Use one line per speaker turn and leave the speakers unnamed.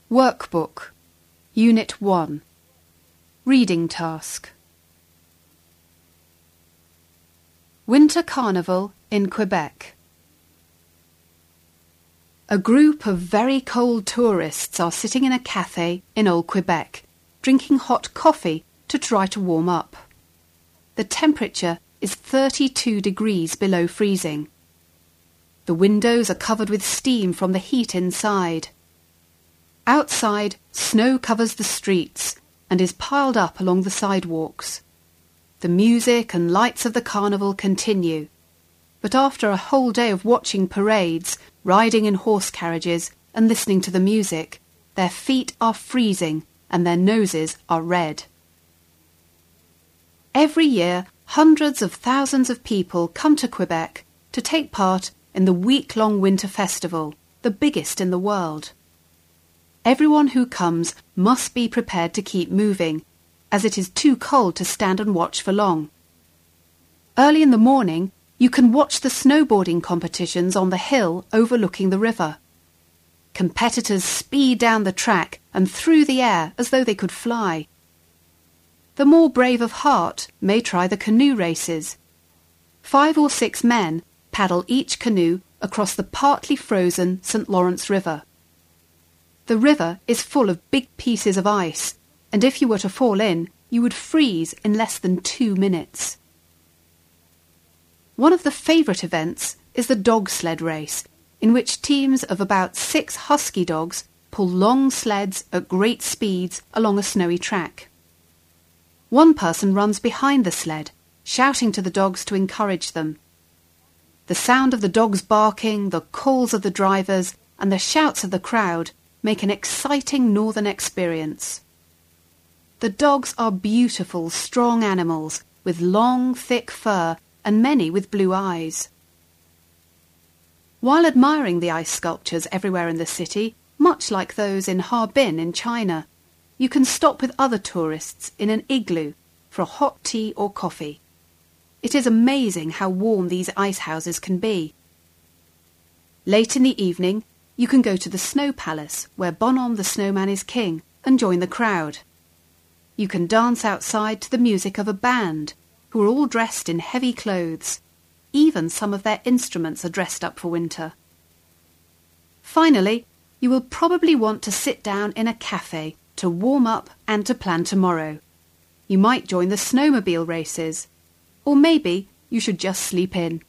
Workbook, Unit 1. Reading task. Winter Carnival in Quebec. A group of very cold tourists are sitting in a cafe in Old Quebec, drinking hot coffee to try to warm up. The temperature is 32 degrees below freezing. The windows are covered with steam from the heat inside. Outside, snow covers the streets and is piled up along the sidewalks. The music and lights of the carnival continue, but after a whole day of watching parades, riding in horse carriages and listening to the music, their feet are freezing and their noses are red. Every year, hundreds of thousands of people come to Quebec to take part in the week-long winter festival, the biggest in the world. Everyone who comes must be prepared to keep moving, as it is too cold to stand and watch for long. Early in the morning, you can watch the snowboarding competitions on the hill overlooking the river. Competitors speed down the track and through the air as though they could fly. The more brave of heart may try the canoe races. 5 or 6 men paddle each canoe across the partly frozen St. Lawrence River. The river is full of big pieces of ice, and if you were to fall in, you would freeze in less than 2 minutes. One of the favourite events is the dog sled race, in which teams of about 6 husky dogs pull long sleds at great speeds along a snowy track. One person runs behind the sled, shouting to the dogs to encourage them. The sound of the dogs barking, the calls of the drivers, and the shouts of the crowd make an exciting northern experience. The dogs are beautiful, strong animals with long, thick fur and many with blue eyes. While admiring the ice sculptures everywhere in the city, much like those in Harbin in China, you can stop with other tourists in an igloo for a hot tea or coffee. It is amazing how warm these ice houses can be. Late in the evening, you can go to the Snow Palace, where Bonhomme the Snowman is king, and join the crowd. You can dance outside to the music of a band, who are all dressed in heavy clothes. Even some of their instruments are dressed up for winter. Finally, you will probably want to sit down in a cafe to warm up and to plan tomorrow. You might join the snowmobile races, or maybe you should just sleep in.